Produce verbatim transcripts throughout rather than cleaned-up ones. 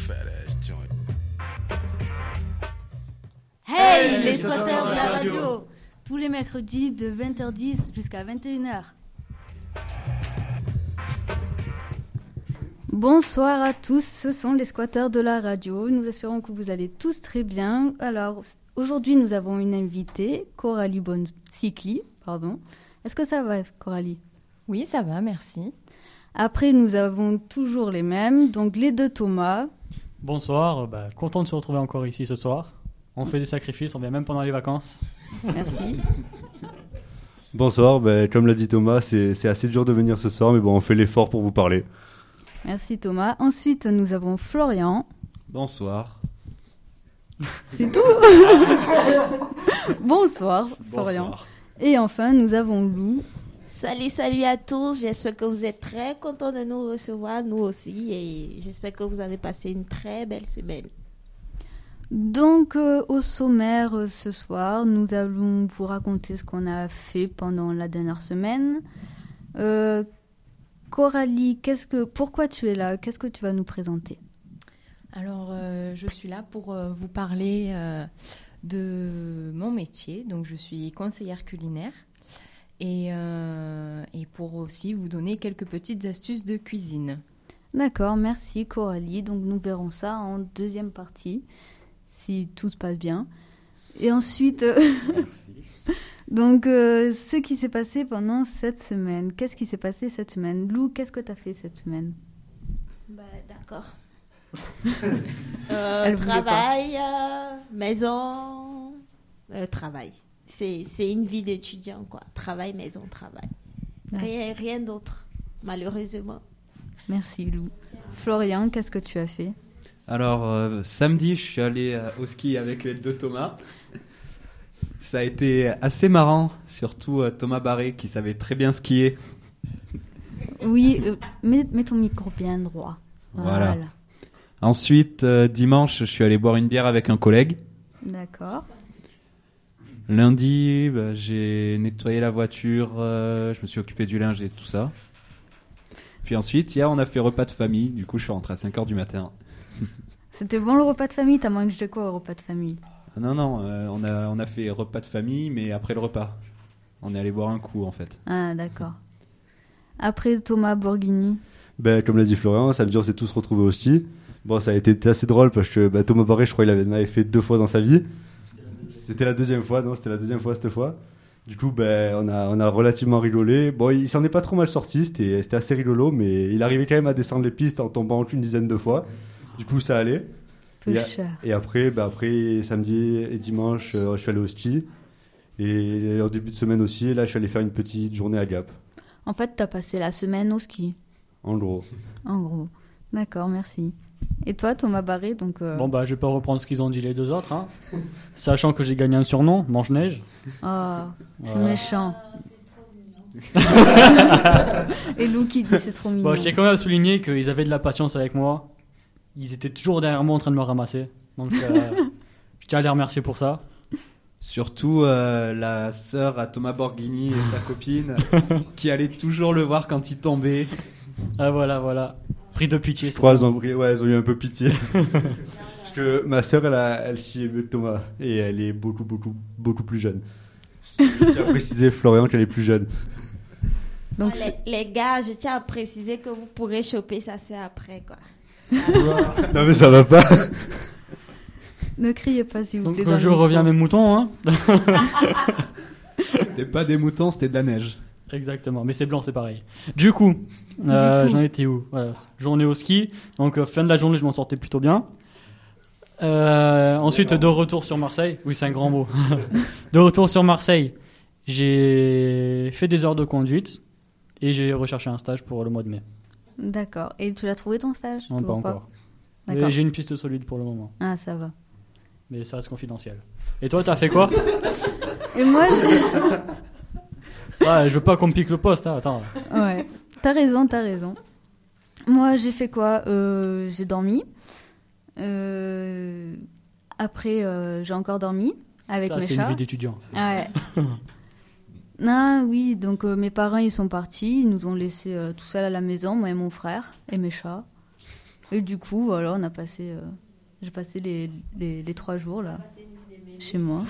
fat ass joint. Hey, les squatteurs de la radio! Tous les mercredis de vingt heures dix jusqu'à vingt et une heures. Bonsoir à tous, ce sont les squatteurs de la radio. Nous espérons que vous allez tous très bien. Alors, aujourd'hui, nous avons une invitée, Coralie Boncycli. Pardon. Est-ce que ça va, Coralie? Oui, ça va, merci. Après, nous avons toujours les mêmes, donc les deux Thomas. Bonsoir, bah, content de se retrouver encore ici ce soir. On fait des sacrifices, on vient même pendant les vacances. Merci. Bonsoir, ben, comme l'a dit Thomas, c'est, c'est assez dur de venir ce soir, mais bon, on fait l'effort pour vous parler. Merci Thomas. Ensuite, nous avons Florian. Bonsoir. C'est tout. Bonsoir, Florian. Bonsoir. Et enfin, nous avons Lou. Salut, salut à tous. J'espère que vous êtes très contents de nous recevoir, nous aussi. Et j'espère que vous avez passé une très belle semaine. Donc, euh, au sommaire euh, ce soir, nous allons vous raconter ce qu'on a fait pendant la dernière semaine. Euh, Coralie, qu'est-ce que, pourquoi tu es là? Qu'est-ce que tu vas nous présenter? Alors, euh, je suis là pour euh, vous parler euh, de mon métier. Donc, je suis conseillère culinaire et, euh, et pour aussi vous donner quelques petites astuces de cuisine. D'accord, merci Coralie. Donc, nous verrons ça en deuxième partie, si tout se passe bien. Et ensuite, euh, donc, euh, ce qui s'est passé pendant cette semaine. Qu'est-ce qui s'est passé cette semaine? Lou, qu'est-ce que tu as fait cette semaine? Bah, d'accord. euh, travail, euh, maison, euh, travail. C'est, c'est une vie d'étudiant, quoi. Travail, maison, travail. Rien, rien d'autre, malheureusement. Merci Lou. Florian, qu'est-ce que tu as fait? Alors, euh, samedi, je suis allé euh, au ski avec les deux Thomas. Ça a été assez marrant, surtout euh, Thomas Barré qui savait très bien skier. Oui, euh, mets, mets ton micro bien droit. Voilà. voilà. Ensuite, euh, dimanche, je suis allé boire une bière avec un collègue. D'accord. Lundi, bah, j'ai nettoyé la voiture, euh, je me suis occupé du linge et tout ça. Puis ensuite, hier, on a fait repas de famille. Du coup, je suis rentré à cinq heures du matin. C'était bon le repas de famille? T'as mangé de quoi au repas de famille? Ah non, non, euh, on, a, on a fait repas de famille, mais après le repas. On est allé boire un coup, en fait. Ah, d'accord. Après, Thomas Bourguigny. Ben, comme l'a dit Florian, samedi, on s'est tous retrouvés au ski. Bon, ça a été assez drôle parce que ben, Thomas Barré, je crois qu'il avait, avait fait deux fois dans sa vie. C'était la deuxième fois, non, c'était la deuxième fois cette fois. Du coup, ben, on a, on a relativement rigolé. Bon, il s'en est pas trop mal sorti, c'était, c'était assez rigolo, mais il arrivait quand même à descendre les pistes en tombant une dizaine de fois. Du coup, ça allait. Et, a, et après, ben après, samedi et dimanche, euh, je suis allé au ski. Et en début de semaine aussi, là, je suis allé faire une petite journée à Gap. En fait, t'as passé la semaine au ski. En gros. En gros. D'accord, merci. Et toi, Thomas Barré, donc... Euh... Bon, bah, je vais pas reprendre ce qu'ils ont dit les deux autres, hein. Sachant que j'ai gagné un surnom, Mange-Neige. Oh, c'est voilà. Méchant. Et Lou qui dit c'est trop mignon. Bon, je tiens quand même à souligner qu'ils avaient de la patience avec moi. Ils étaient toujours derrière moi en train de me ramasser. Donc, euh, je tiens à les remercier pour ça. Surtout euh, la sœur à Thomas Borghini et sa copine qui allait toujours le voir quand il tombait. Ah voilà, voilà. Pris de pitié. Je crois qu'elles ont, ouais, elles ont eu un peu pitié. Parce que ma sœur, elle, a, elle chie mieux que Thomas. Et elle est beaucoup, beaucoup, beaucoup plus jeune. J'ai précisé, Florian, qu'elle est plus jeune. Donc, les, les gars, je tiens à préciser que vous pourrez choper sa sœur après, quoi. Non mais ça va pas. Ne criez pas s'il vous plaît. Donc je reviens à mes moutons, hein. C'était pas des moutons, c'était de la neige. Exactement, mais c'est blanc, c'est pareil. Du coup, euh, du coup. j'en étais où? Voilà, journée au ski. Donc euh, fin de la journée, je m'en sortais plutôt bien. Euh, ensuite, de retour sur Marseille. Oui, c'est un grand mot. De retour sur Marseille, j'ai fait des heures de conduite et j'ai recherché un stage pour le mois de mai. D'accord. Et tu l'as trouvé ton stage? Non, pas encore. D'accord. Mais j'ai une piste solide pour le moment. Ah, ça va. Mais ça reste confidentiel. Et toi, t'as fait quoi? Et moi, je... Ouais, je veux pas qu'on me pique le poste, hein. Attends. Ouais, t'as raison, t'as raison. Moi, j'ai fait quoi? euh, J'ai dormi. Euh... Après, euh, j'ai encore dormi avec ça, mes c'est chats. une vie d'étudiant. Ouais. Non, oui, donc euh, mes parents, ils sont partis. Ils nous ont laissés euh, tout seuls à la maison, moi et mon frère et mes chats. Et du coup, voilà, on a passé... Euh, j'ai passé les, les, les trois jours, là, chez moi.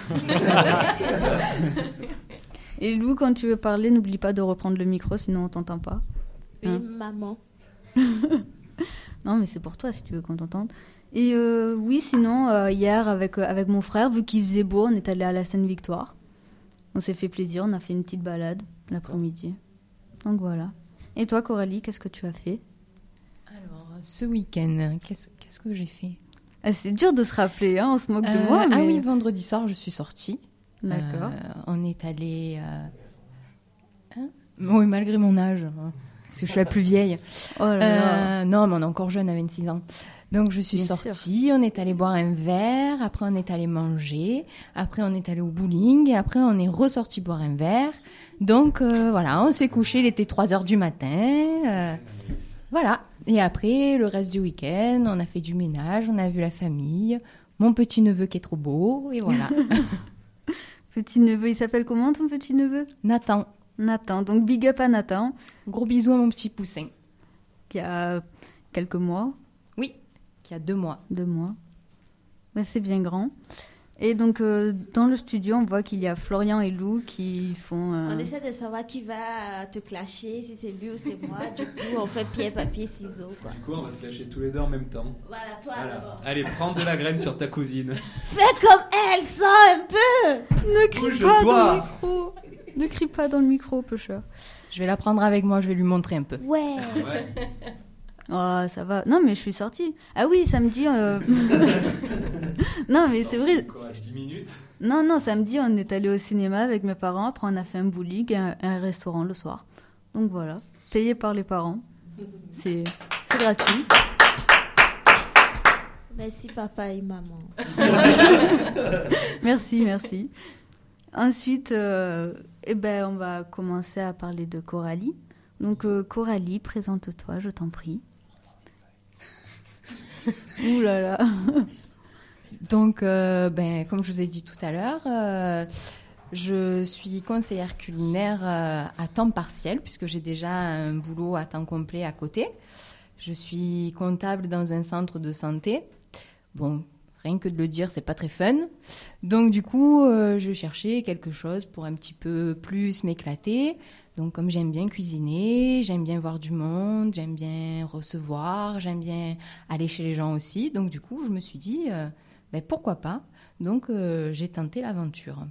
Et Lou, quand tu veux parler, n'oublie pas de reprendre le micro, sinon on t'entend pas. Oui, Hein. maman. Non, mais c'est pour toi, si tu veux qu'on t'entende. Et euh, oui, sinon, euh, hier, avec, euh, avec mon frère, vu qu'il faisait beau, on est allé à la Seine-Victoire. On s'est fait plaisir, on a fait une petite balade l'après-midi. Donc voilà. Et toi, Coralie, qu'est-ce que tu as fait? Alors, ce week-end, qu'est-ce, qu'est-ce que j'ai fait? Ah, c'est dur de se rappeler, hein, on se moque de Euh, moi. Mais... Ah oui, vendredi soir, je suis sortie. D'accord. Euh, on est allé... Euh... Hein oui, malgré mon âge, hein, parce que je suis la plus vieille. Oh là là. Euh, non, mais on est encore jeune, à vingt-six ans. Donc je suis Bien sortie, sûr. On est allé boire un verre, après on est allé manger, après on est allé au bowling, et après on est ressorti boire un verre. Donc euh, voilà, on s'est couché, il était trois heures du matin. Euh, voilà. Et après, le reste du week-end, on a fait du ménage, on a vu la famille, mon petit-neveu qui est trop beau, et voilà. Petit-neveu, il s'appelle comment ton petit-neveu? Nathan. Nathan. Donc big up à Nathan, Gros bisous à mon petit poussin. qui a quelques mois, Oui, qui a deux mois. deux mois. Mais c'est bien grand. Et donc, euh, dans le studio, on voit qu'il y a Florian et Lou qui font... euh, On essaie de savoir qui va te clasher, si c'est lui ou c'est moi. Du coup, on fait pierre, papier, ciseaux, quoi. Du coup, on va se lâcher tous les deux en même temps. Voilà, toi Voilà. d'abord. Allez, prends de la graine sur ta cousine. Fais comme elle, sors un peu. Ne crie pas Bouge-toi. dans le micro. Ne crie pas dans le micro, pêcheur. Je vais la prendre avec moi, je vais lui montrer un peu. Ouais. Ouais. Oh, ça va. Non, mais je suis sortie. Ah oui, samedi... euh, non, mais c'est vrai. Quoi, dix minutes? Non, non, samedi, on est allé au cinéma avec mes parents. Après, on a fait un bowling et un, un restaurant le soir. Donc voilà, payé par les parents. C'est c'est gratuit. Merci papa et maman. Merci, merci. Ensuite, euh, eh ben, on va commencer à parler de Coralie. Donc, euh, Coralie, présente-toi, je t'en prie. Ouh là là. Donc, euh, ben, comme je vous ai dit tout à l'heure, euh, je suis conseillère culinaire euh, à temps partiel, puisque j'ai déjà un boulot à temps complet à côté. Je suis comptable dans un centre de santé. Bon, rien que de le dire, c'est pas très fun. Donc, du coup, euh, je cherchais quelque chose pour un petit peu plus m'éclater. Donc, comme j'aime bien cuisiner, j'aime bien voir du monde, j'aime bien recevoir, j'aime bien aller chez les gens aussi. Donc, du coup, je me suis dit... Euh, Ben, pourquoi pas? Donc, euh, j'ai tenté l'aventure.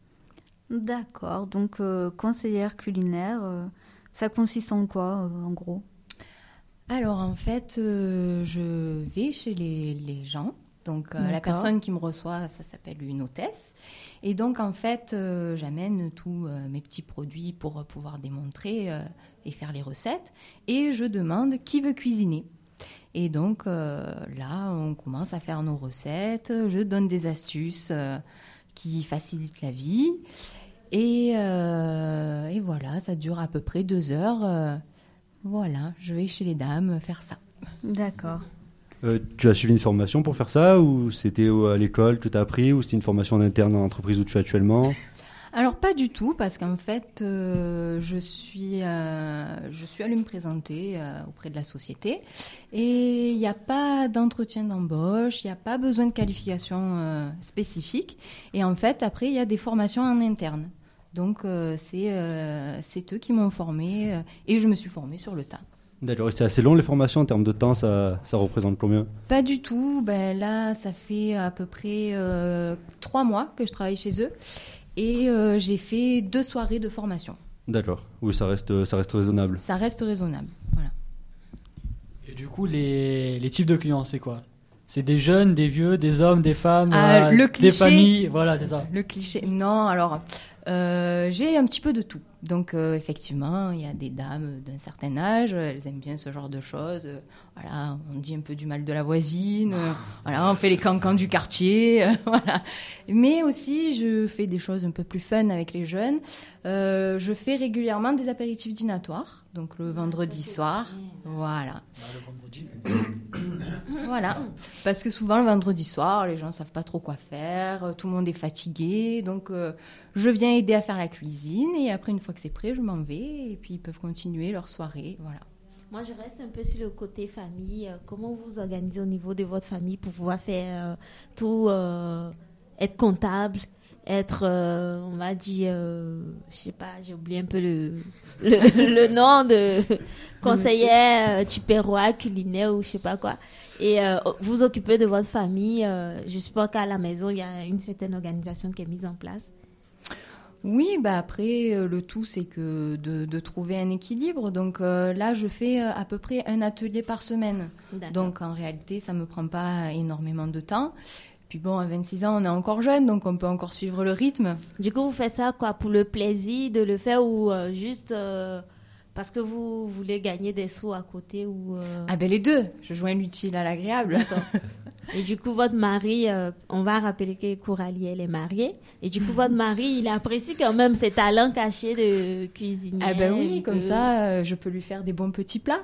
D'accord, donc euh, conseillère culinaire, euh, ça consiste en quoi, euh, en gros? Alors, en fait, euh, je vais chez les, les gens. Donc, euh, la D'accord. personne qui me reçoit, ça s'appelle une hôtesse. Et donc, en fait, euh, j'amène tous euh, mes petits produits pour pouvoir démontrer euh, et faire les recettes. Et je demande qui veut cuisiner. Et donc, euh, là, on commence à faire nos recettes. Je donne des astuces euh, qui facilitent la vie. Et, euh, et voilà, ça dure à peu près deux heures. Euh, voilà, je vais chez les dames faire ça. D'accord. Euh, tu as suivi une formation pour faire ça, ou c'était au- à l'école que tu as appris, ou c'était une formation en interne dans l'entreprise où tu es actuellement? Alors, pas du tout, parce qu'en fait, euh, je, suis, euh, je suis allée me présenter euh, auprès de la société. Et il n'y a pas d'entretien d'embauche, il n'y a pas besoin de qualification euh, spécifique. Et en fait, après, il y a des formations en interne. Donc, euh, c'est, euh, c'est eux qui m'ont formée euh, et je me suis formée sur le tas. D'accord, et c'est assez long les formations en termes de temps, ça, ça représente combien? Pas du tout. Ben, là, ça fait à peu près euh, trois mois que je travaille chez eux. Et euh, j'ai fait deux soirées de formation. D'accord, oui, ça reste, ça reste raisonnable. Ça reste raisonnable. Voilà. Et du coup, les, les types de clients, c'est quoi? C'est des jeunes, des vieux, des hommes, des femmes, Ah, euh, le des cliché. familles, voilà, c'est ça. Le cliché. Non, alors, euh, j'ai un petit peu de tout. Donc, euh, effectivement, il y a des dames d'un certain âge, elles aiment bien ce genre de choses. Euh, Voilà, on dit un peu du mal de la voisine. euh, Voilà, on fait les cancans du quartier. euh, Voilà. Mais aussi, je fais des choses un peu plus fun avec les jeunes. Euh, je fais régulièrement des apéritifs dînatoires. Donc, le vendredi soir. Voilà. Voilà, parce que souvent le vendredi soir, les gens ne savent pas trop quoi faire, tout le monde est fatigué, donc euh, je viens aider à faire la cuisine et après une fois que c'est prêt, je m'en vais et puis ils peuvent continuer leur soirée, voilà. Moi, je reste un peu sur le côté famille. Euh, comment vous vous organisez au niveau de votre famille pour pouvoir faire euh, tout, euh, être comptable, être, euh, on va dire, euh, je sais pas, j'ai oublié un peu le, le, le nom de conseillère euh, tupérois culinaire ou je sais pas quoi. Et euh, vous occupez de votre famille. Euh, je suppose qu'à la maison, il y a une certaine organisation qui est mise en place. Oui, bah après, euh, le tout, c'est que de, de trouver un équilibre. Donc euh, là, je fais euh, à peu près un atelier par semaine. D'accord. Donc en réalité, ça ne me prend pas énormément de temps. Puis bon, à vingt-six ans, on est encore jeune, donc on peut encore suivre le rythme. Du coup, vous faites ça quoi, pour le plaisir de le faire ou euh, juste euh, parce que vous voulez gagner des sous à côté ou euh... Ah ben les deux, je joins l'utile à l'agréable. D'accord. Et du coup, votre mari, euh, on va rappeler que Coralie, elle est mariée. Et du coup, votre mari, il apprécie quand même ses talents cachés de cuisinière. Ah ben oui, que... comme ça, euh, je peux lui faire des bons petits plats.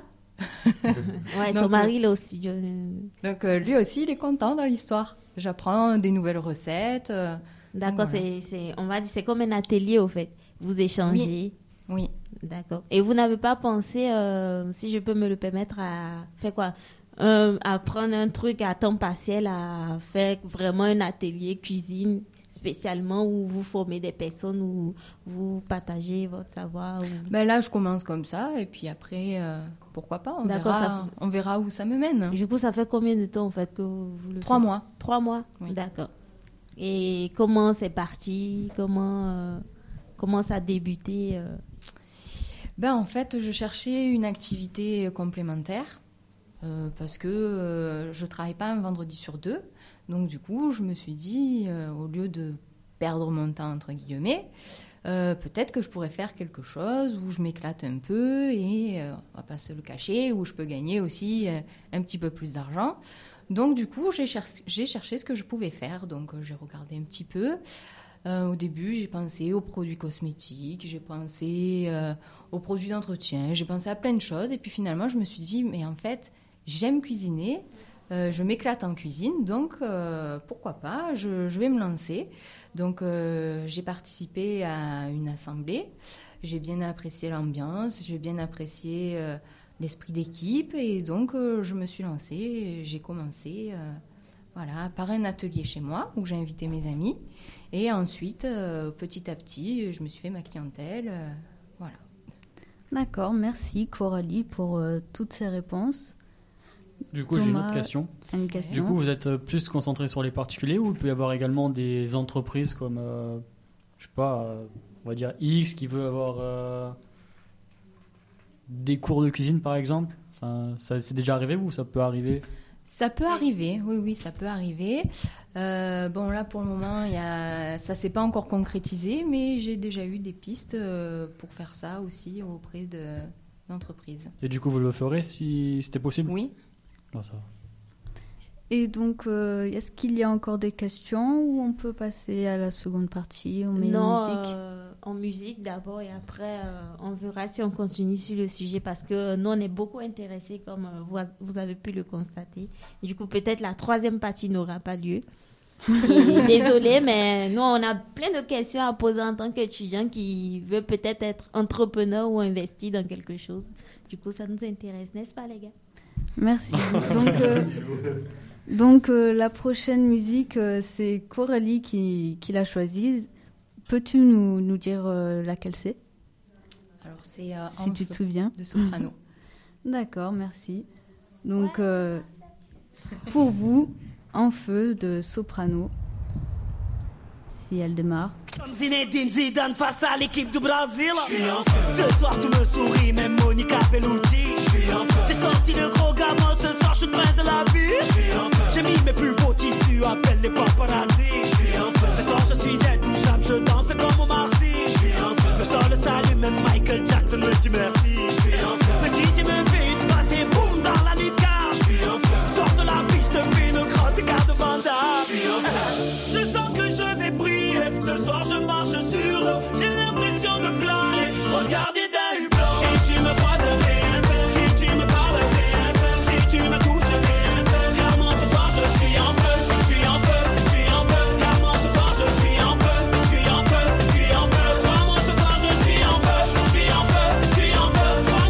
Ouais, Donc, son mari, il est aussi... euh, Donc euh, lui aussi, il est content dans l'histoire. J'apprends des nouvelles recettes. euh, D'accord, voilà. c'est, c'est, on va dire, c'est comme un atelier, au fait. Vous échangez. Oui. D'accord. Et vous n'avez pas pensé, euh, si je peux me le permettre, à faire quoi euh, à prendre un truc à temps partiel, à faire vraiment un atelier cuisine spécialement où vous formez des personnes, où vous partagez votre savoir ou... Ben là, je commence comme ça, et puis après, euh, pourquoi pas, on D'accord, verra, ça on verra où ça me mène. Du coup, ça fait combien de temps en fait que vous, vous le Trois faites? mois. Trois mois. Oui. D'accord. Et comment c'est parti? Comment euh, comment ça a débuté euh Ben en fait, je cherchais une activité complémentaire euh, parce que euh, je travaille pas un vendredi sur deux. Donc du coup, je me suis dit, euh, au lieu de perdre mon temps entre guillemets, euh, peut-être que je pourrais faire quelque chose où je m'éclate un peu et euh, on va pas se le cacher, où je peux gagner aussi euh, un petit peu plus d'argent. Donc du coup, j'ai, cher- j'ai cherché ce que je pouvais faire. Donc euh, j'ai regardé un petit peu. Euh, au début, j'ai pensé aux produits cosmétiques, j'ai pensé euh, aux produits d'entretien, j'ai pensé à plein de choses. Et puis finalement, je me suis dit, mais en fait, j'aime cuisiner, euh, je m'éclate en cuisine, donc euh, pourquoi pas, je, je vais me lancer. Donc euh, j'ai participé à une assemblée, j'ai bien apprécié l'ambiance, j'ai bien apprécié euh, l'esprit d'équipe. Et donc, euh, je me suis lancée, j'ai commencé... Euh, Voilà, par un atelier chez moi où j'ai invité mes amis. Et ensuite, euh, petit à petit, je me suis fait ma clientèle. Euh, voilà. D'accord, merci Coralie pour euh, toutes ces réponses. Du coup, j'ai une Thomas, autre question. Une question. Du coup, vous êtes euh, plus concentré sur les particuliers ou il peut y avoir également des entreprises comme, euh, je sais pas, euh, on va dire X qui veut avoir euh, des cours de cuisine par exemple. Enfin, ça, c'est déjà arrivé ou ça peut arriver? Ça peut arriver, oui, oui, ça peut arriver. Euh, bon, là, pour le moment, il y a... ça ne s'est pas encore concrétisé, mais j'ai déjà eu des pistes euh, pour faire ça aussi auprès de... d'entreprises. Et du coup, vous le ferez si c'était possible? Oui. Non, ça va. Et donc, euh, est-ce qu'il y a encore des questions ou on peut passer à la seconde partie? On met Non, une musique. euh, en musique d'abord et après euh, on verra si on continue sur le sujet parce que nous on est beaucoup intéressés comme euh, vous, vous avez pu le constater. Et du coup peut-être la troisième partie n'aura pas lieu. Et désolée mais nous on a plein de questions à poser en tant qu'étudiant qui veut peut-être être entrepreneur ou investir dans quelque chose. Du coup ça nous intéresse, n'est-ce pas les gars? Merci. Donc, euh, donc euh, la prochaine musique, euh, c'est Coralie qui, qui l'a choisie. Peux-tu nous, nous dire euh, laquelle c'est? Alors, c'est euh, Si En tu te feu souviens. de Soprano. D'accord, merci. Donc, euh, pour vous, En feu de Soprano, si elle démarre. Comme Zinedine Zidane face à l'équipe du Brésil. Ce soir tout me sourit, même Monica Bellucci. J'ai sorti le gros gamin, ce soir je suis le prince de la vie. J'ai mis mes plus beaux tissus, appelle les paparazzi. Ce soir je suis intouchable, je danse comme Omar Sy. Le sol le salue, même Michael Jackson me dit merci. Le D J me fait une passe et boum dans la lucarne. Sors de la piste, je te fais le grand écart de Vanda. Je sens que je vais briller. Ce soir je marche sur l'eau. J'ai l'impression de planer. Regardez d'un hublot. Si tu me croises, rien. Si tu me parles, rien. Si tu me touches, rien. Clairement ce soir je suis en feu. Je suis en feu, je suis en feu. Clairement ce soir je suis en feu. Je suis en feu, je suis en feu. Crois-moi ce soir je suis en feu. Je suis en feu, je suis en feu.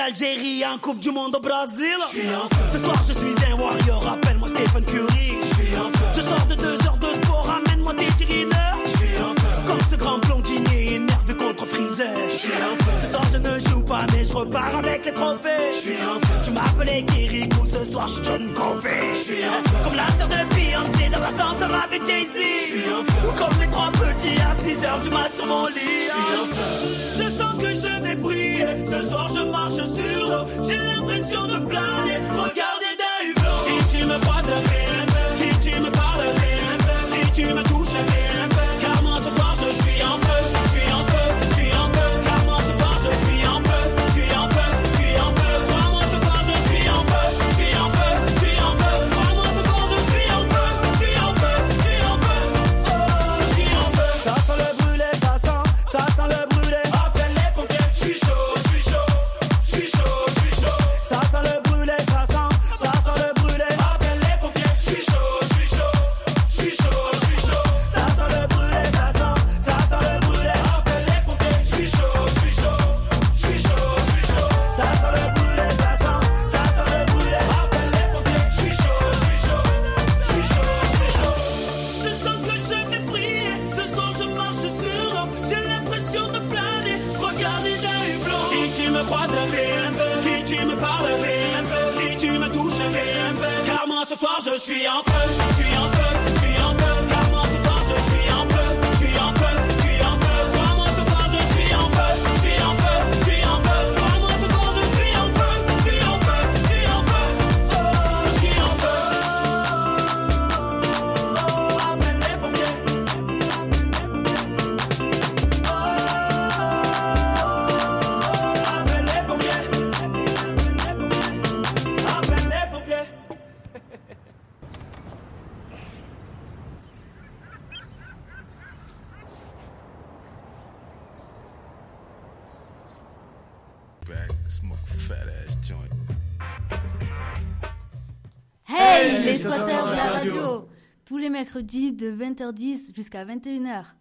l'Algérie en Coupe du Monde au Brésil. Ce soir je suis un warrior, appelle-moi Stephen Curry. Je sors de deux heures de sport, amène-moi des tirineurs. Comme ce grand blondinier énervé contre Freezer. Ce soir je ne joue pas mais je repars avec les trophées. Tu m'appelais Kirikou, ce soir je suis John Covey. Comme la sœur de Beyoncé dans l'ascenseur avec Jay-Z. Ou comme les trois petits à six heures du mat sur mon lit. Je sens que je vais briller. Ce soir je marche sur l'eau. J'ai l'impression de planer. Regardez d'un hublot. Si tu me croises, fais un peu. Si tu me parles, fais un peu. Si tu me touches, fais un peu. Car moi ce soir je suis en feu. Je suis en feu, je suis en feu. Car moi ce soir je suis en feu. Je suis en feu, je suis en feu. Crois-moi ce soir je suis en feu. Je suis en feu, je suis en feu. Crois-moi ce soir je suis en feu. Je suis en feu, je suis en feu. Oh, je suis en feu. Ça sent le brûlé, ça sent, ça sent le brûlé. Appelle les pompiers. Je suis chaud, je suis chaud, je suis chaud, je suis chaud. Ça sent le brûlé, ça sent, ça sent le brûlé. Appelle les pompiers. Je suis chaud, je suis chaud, je suis chaud, je suis chaud. Ça sent le brûlé, ça sent, ça sent le brûlé. Appelle les pompiers. Je suis chaud, je suis chaud, je suis chaud, je suis chaud. Ça sent le brûlé, ça sent, ça sent le brûlé. Appelle les pompiers. Je suis chaud, je suis chaud, je suis chaud, je suis chaud. Je sens que je vais briller. Ce soir je marche sur l'eau. J'ai l'impression de planer. Regardez d'un hublot. Si tu me croises, fais un peu. Si tu me parles, fais un peu. Si tu me touches, fais un peu. Car moi ce soir je suis en feu. Je suis en feu, je suis en feu. Car moi ce soir je suis en feu. Je suis en feu, je suis en feu. Crois-moi ce soir je suis en feu. Je suis en feu, je suis en feu. Crois-moi ce soir je suis en feu. Je suis en feu, je suis en feu. Oh, je suis en feu. Oh, appelle les pompiers. Oh, appelle les pompiers. Appelle les pompiers. Back, smoke a fat ass joint. Hey, les squatteurs de la radio. Tous les mercredis de vingt heures dix jusqu'à vingt et une heures.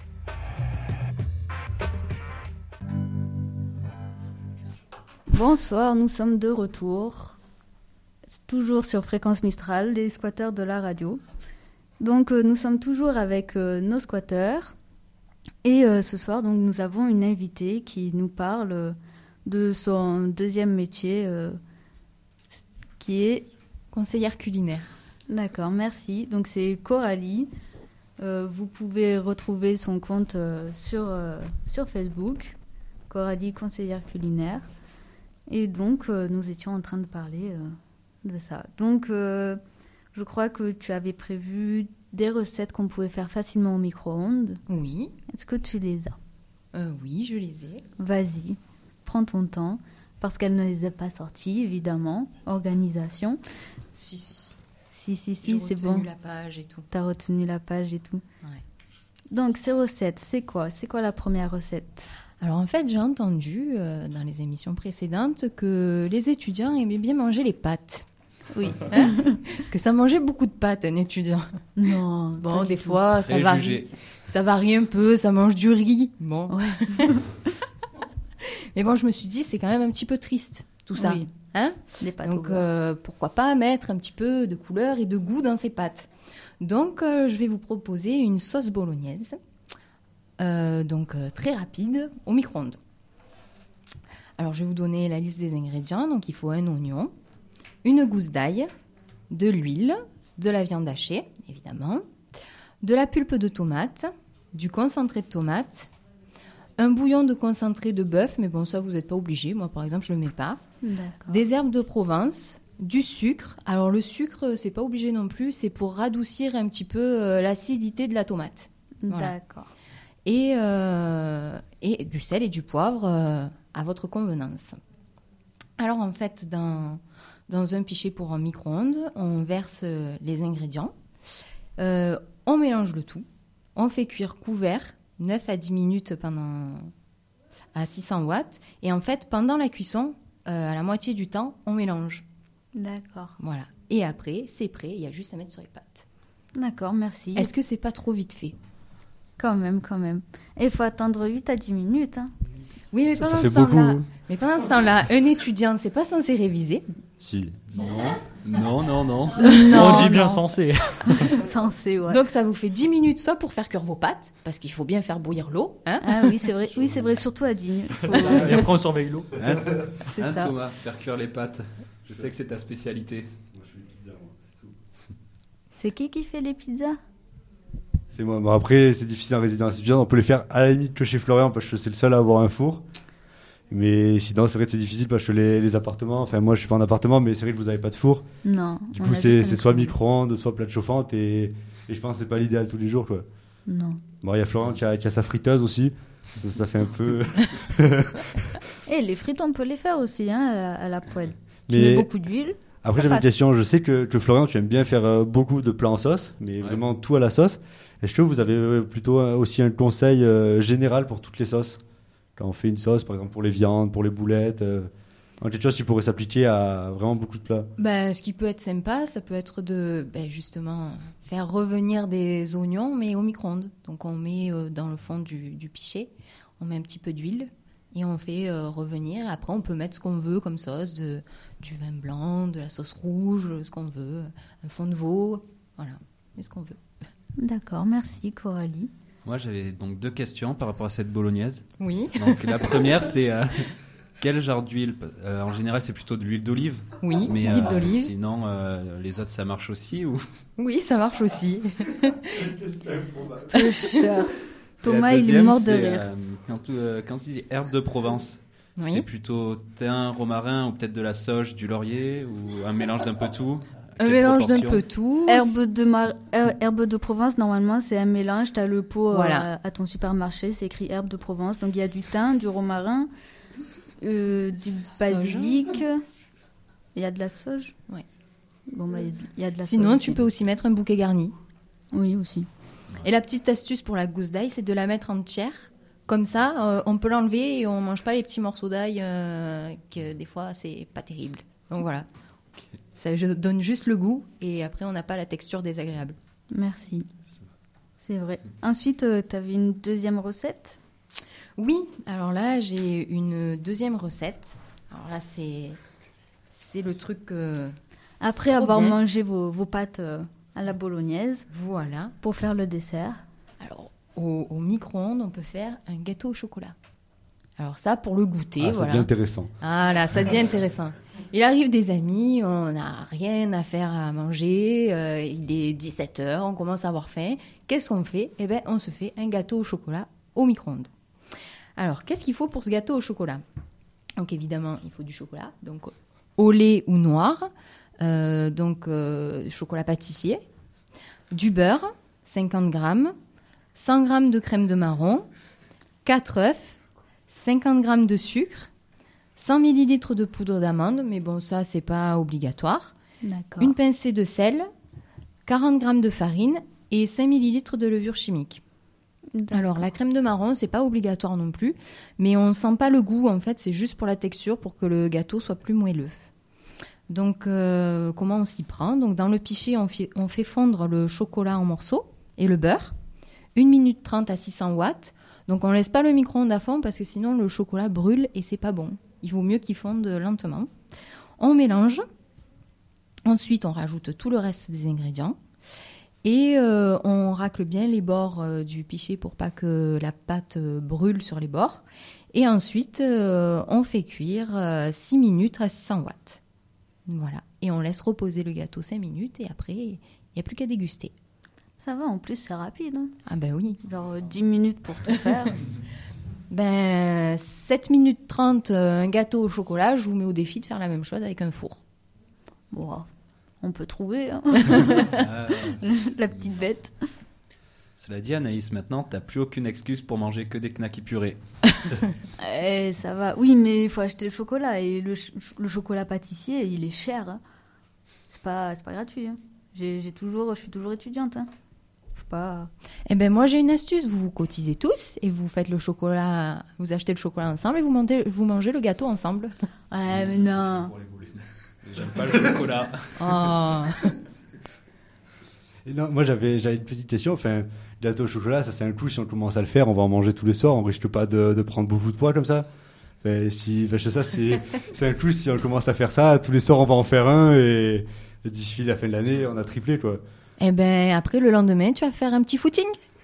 Bonsoir, nous sommes de retour. Toujours sur Fréquence Mistral, les squatteurs de la radio. Donc euh, nous sommes toujours avec euh, nos squatteurs. Et euh, ce soir, donc, nous avons une invitée qui nous parle euh, de son deuxième métier, euh, qui est... Conseillère culinaire. D'accord, merci. Donc c'est Coralie. Euh, vous pouvez retrouver son compte euh, sur, euh, sur Facebook, Coralie conseillère culinaire. Et donc euh, nous étions en train de parler euh, de ça. Donc euh, je crois que tu avais prévu des recettes qu'on pouvait faire facilement au micro-ondes. Oui. Est-ce que tu les as ? Euh, oui, je les ai. Vas-y, prends ton temps. Parce qu'elle ne les a pas sorties, évidemment. Organisation. Si, si, si. Si, si, si, c'est bon. J'ai retenu la page et tout. T'as retenu la page et tout. Ouais. Donc, ces recettes, c'est quoi ? C'est quoi la première recette ? Alors en fait, j'ai entendu euh, dans les émissions précédentes que les étudiants aimaient bien manger les pâtes. Oui. Hein ? Que ça mangeait beaucoup de pâtes, un étudiant. Non. Bon, pas des du tout. fois, ça varie. Préjugé. Ça varie un peu, ça mange du riz. Bon. Ouais. Mais bon, je me suis dit, c'est quand même un petit peu triste, tout ça. Oui. Hein ? Les pâtes Donc, au beurre. euh, pourquoi pas mettre un petit peu de couleur et de goût dans ces pâtes. Donc, euh, je vais vous proposer une sauce bolognaise, euh, donc euh, très rapide, au micro-ondes. Alors, je vais vous donner la liste des ingrédients. Donc, il faut un oignon, une gousse d'ail, de l'huile, de la viande hachée, évidemment, de la pulpe de tomate, du concentré de tomate, un bouillon de concentré de bœuf, mais bon, ça, vous n'êtes pas obligé. Moi, par exemple, je ne le mets pas. D'accord. Des herbes de Provence, du sucre. Alors, le sucre, c'est pas obligé non plus. C'est pour radoucir un petit peu euh, l'acidité de la tomate. Voilà. D'accord. Et, euh, et du sel et du poivre euh, à votre convenance. Alors, en fait, dans, dans un pichet pour un micro-ondes, on verse euh, les ingrédients. Euh, on mélange le tout. On fait cuire couvert neuf à dix minutes pendant, à six cents watts. Et en fait, pendant la cuisson, euh, à la moitié du temps, on mélange. D'accord. Voilà. Et après, c'est prêt. Il y a juste à mettre sur les pâtes. D'accord, merci. Est-ce que c'est pas trop vite fait ? Quand même, quand même. Et il faut attendre huit à dix minutes. Hein. Oui, mais Ça, pendant ça fait ce temps-là, beaucoup. Mais pendant ce temps-là, un étudiant, c'est pas censé réviser. Si. Non, non, non, non. Non, On dit bien non. censé. Censé, ouais. Donc ça vous fait dix minutes soit pour faire cuire vos pâtes, parce qu'il faut bien faire bouillir l'eau. Hein. Ah oui, c'est vrai. Oui, c'est vrai, surtout à Digne. Faut- Et après, on surveille l'eau. Hein, C'est hein, ça. Thomas, faire cuire les pâtes. Je sais que c'est ta spécialité. Moi, je fais une pizza, moi, c'est tout. C'est qui qui fait les pizzas? C'est moi. Bon, après, c'est difficile en résidence étudiante. On peut les faire à la limite que chez Florian parce que c'est le seul à avoir un four. Mais sinon, c'est vrai que c'est difficile parce que les, les appartements, enfin, moi je suis pas en appartement, mais c'est vrai que vous avez pas de four. Non. Du on coup, a c'est juste un c'est soit micro-ondes. micro-ondes, soit plate chauffante et, et je pense que c'est pas l'idéal tous les jours, quoi. Non. Bon, il y a Florian qui a, qui a sa friteuse aussi. Ça, ça fait un peu. Et les frites, on peut les faire aussi, hein, à la, à la poêle. Tu Mais- mets beaucoup d'huile. Après, Ça j'avais une passe. question. Je sais que, que Florian, tu aimes bien faire euh, beaucoup de plats en sauce, mais Ouais. vraiment tout à la sauce. Est-ce que vous avez euh, plutôt euh, aussi un conseil euh, général pour toutes les sauces? Quand on fait une sauce, par exemple pour les viandes, pour les boulettes, euh, quelque chose qui pourrait s'appliquer à vraiment beaucoup de plats. Ben, ce qui peut être sympa, ça peut être de ben, justement faire revenir des oignons, mais au micro-ondes. Donc on met euh, dans le fond du, du pichet, on met un petit peu d'huile et on fait euh, revenir. Après, on peut mettre ce qu'on veut comme sauce, de, du vin blanc, de la sauce rouge, ce qu'on veut, un fond de veau, voilà, mais ce qu'on veut. D'accord, merci Coralie. Moi, j'avais donc deux questions par rapport à cette bolognaise. Oui, Donc, la première, c'est euh, quel genre d'huile? Euh, En général, c'est plutôt de l'huile d'olive. oui, Mais huile euh, d'olive. sinon, euh, les autres, ça marche aussi ou... Oui, ça marche aussi. Peu cher. Thomas, Et la il est deuxième, mort de c'est, rire. euh, quand, euh, quand tu dis herbe de Provence, Oui. c'est plutôt thym, romarin ou peut-être de la sauge, du laurier ou un mélange d'un peu tout? Un Quelle mélange d'un proportion? peu tout. Herbe de, mar- euh, herbe de Provence, normalement, c'est un mélange. Tu as le pot euh, Voilà. à, à ton supermarché, c'est écrit herbe de Provence. Donc il y a du thym, du romarin, euh, du Sauge. basilic. Il y a de la sauge. Ouais. Bon, bah, il y a de- il y a de la Sinon, sauge tu aussi. peux aussi mettre un bouquet garni. Oui, aussi. Et la petite astuce pour la gousse d'ail, c'est de la mettre entière. Comme ça, euh, on peut l'enlever et on mange pas les petits morceaux d'ail euh, que des fois, c'est pas terrible. Donc voilà. Ça je donne juste le goût et après, on n'a pas la texture désagréable. Merci. C'est vrai. Ensuite, tu avais une deuxième recette. Oui, alors là, j'ai une deuxième recette. Alors là, c'est c'est le truc... euh, Après Trop avoir bien. mangé vos, vos pâtes euh, à la bolognaise, voilà. pour faire le dessert. Alors, au, au micro-ondes, on peut faire un gâteau au chocolat. Alors ça, pour le goûter, Ah, ça voilà. devient intéressant. Voilà, ça devient intéressant. Il arrive des amis, on n'a rien à faire à manger, euh, il est dix-sept heures, on commence à avoir faim. Qu'est-ce qu'on fait? Eh bien, on se fait un gâteau au chocolat au micro-ondes. Alors, qu'est-ce qu'il faut pour ce gâteau au chocolat? Donc, évidemment, il faut du chocolat, donc au lait ou noir, euh, donc euh, chocolat pâtissier, du beurre, cinquante grammes, cent grammes de crème de marron, quatre œufs, cinquante grammes de sucre, cent millilitres de poudre d'amande, mais bon, ça, c'est pas obligatoire. D'accord. Une pincée de sel, quarante grammes de farine et cinq millilitres de levure chimique. Alors, la crème de marron, c'est pas obligatoire non plus, mais on sent pas le goût, en fait, c'est juste pour la texture, pour que le gâteau soit plus moelleux. Donc, euh, comment on s'y prend? Donc, dans le pichet, on fait, on fait fondre le chocolat en morceaux et le beurre, une minute trente à six cents watts. Donc, on laisse pas le micro-ondes à fond parce que sinon, le chocolat brûle et c'est pas bon. Il vaut mieux qu'il fonde lentement. On mélange. Ensuite, on rajoute tout le reste des ingrédients. Et euh, on racle bien les bords euh, du pichet pour pas que la pâte euh, brûle sur les bords. Et ensuite, euh, on fait cuire euh, six minutes à six cents watts. Voilà. Et on laisse reposer le gâteau cinq minutes et après, il n'y a plus qu'à déguster. Ça va, en plus, c'est rapide. Hein. Ah ben oui. Genre euh, dix minutes pour tout faire. Ben, sept minutes trente, euh, un gâteau au chocolat, je vous mets au défi de faire la même chose avec un four. Bon, on peut trouver hein. Euh, la petite bête. Cela dit, Anaïs, maintenant, t'as plus aucune excuse pour manger que des knackis purés. Eh, ça va. Oui, mais il faut acheter le chocolat. Et le, ch- le chocolat pâtissier, il est cher. Hein. C'est pas, c'est pas gratuit. Hein. J'ai, j'ai toujours, je suis toujours étudiante. Hein. Faut pas... Eh ben moi j'ai une astuce, vous vous cotisez tous et vous faites le chocolat, vous achetez le chocolat ensemble et vous, montez, vous mangez le gâteau ensemble. Ouais, mais non. J'aime pas le chocolat. Oh. Et non, moi j'avais j'avais une petite question. Enfin, gâteau au chocolat, ça c'est un coup. Si on commence à le faire, on va en manger tous les soirs. On risque pas de, de prendre beaucoup de poids comme ça. Enfin, si, enfin, je sais ça, c'est, c'est un plus si on commence à faire ça. Tous les soirs, on va en faire un et, et d'ici la fin de l'année, on a triplé, quoi. Et ben après, le lendemain, tu vas faire un petit footing.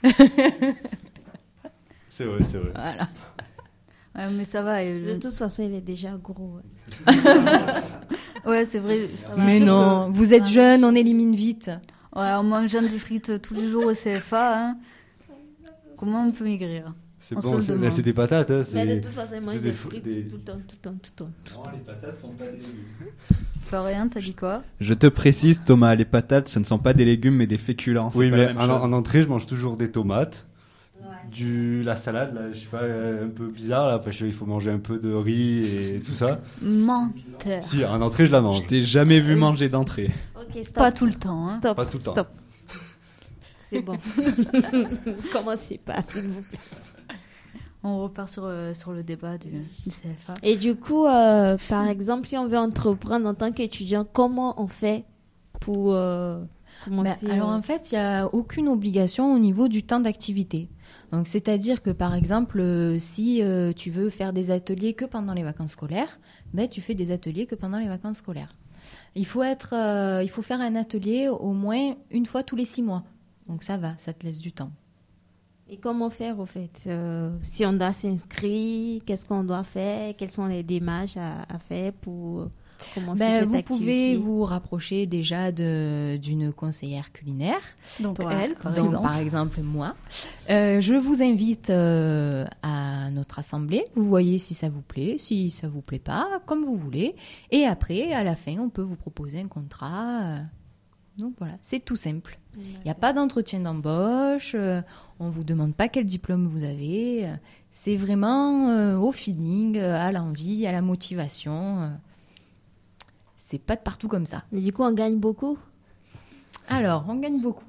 C'est vrai, c'est vrai. Voilà. Ouais, mais ça va. et De le- toute façon, il est déjà gros. ouais. Ouais, c'est vrai. ça va. Mais non, vous êtes jeune, on élimine vite. Ouais, en mangeant des frites tous les jours au C F A, hein. Comment on peut maigrir? C'est On se bon, le c'est, demande. là, c'est des patates, hein. Mais de C'est, toute façon, il mange c'est des des fo- frites des- tout le temps, tout le temps, tout le temps. Tout le temps. Non, les patates sont pas des légumes. Florian, t'as dit quoi? Je te précise, Thomas, les patates, ce ne sont pas des légumes, mais des féculents. C'est oui, pas mais la même en, chose. en entrée, je mange toujours des tomates. Du, la salade, là, je sais pas, euh, un peu bizarre, là, parce qu'il faut manger un peu de riz et tout ça. Menteur. Si, en entrée, je la mange. Je t'ai jamais vu manger d'entrée. Ok, stop. Pas tout le temps, hein. Stop. Pas tout le temps. Stop. C'est bon. Commencez pas, s'il vous plaît. On repart sur, euh, sur le débat du, du C F A. Et du coup, euh, par exemple, si on veut entreprendre en tant qu'étudiant, comment on fait pour euh, Bah, commencer alors euh, en fait, il n'y a aucune obligation au niveau du temps d'activité. Donc c'est-à-dire que par exemple, euh, si euh, tu veux faire des ateliers que pendant les vacances scolaires, ben, tu fais des ateliers que pendant les vacances scolaires. Il faut, être, euh, il faut faire un atelier au moins une fois tous les six mois. Donc ça va, ça te laisse du temps. Et comment faire, au fait euh, si on doit s'inscrire, qu'est-ce qu'on doit faire? Quelles sont les démarches à, à faire pour commencer Ben, cette vous activité? pouvez vous rapprocher déjà de, d'une conseillère culinaire. Donc, Toi. elle, par Donc, exemple. par exemple, moi. Euh, je vous invite euh, à notre assemblée. Vous voyez si ça vous plaît, si ça vous plaît pas, comme vous voulez. Et après, à la fin, on peut vous proposer un contrat. Donc voilà, c'est tout simple. Il n'y a pas d'entretien d'embauche. euh, on ne vous demande pas quel diplôme vous avez. euh, C'est vraiment euh, au feeling, euh, à l'envie, à la motivation. euh. C'est pas de partout comme ça. Et du coup, on gagne beaucoup? Alors, on gagne beaucoup.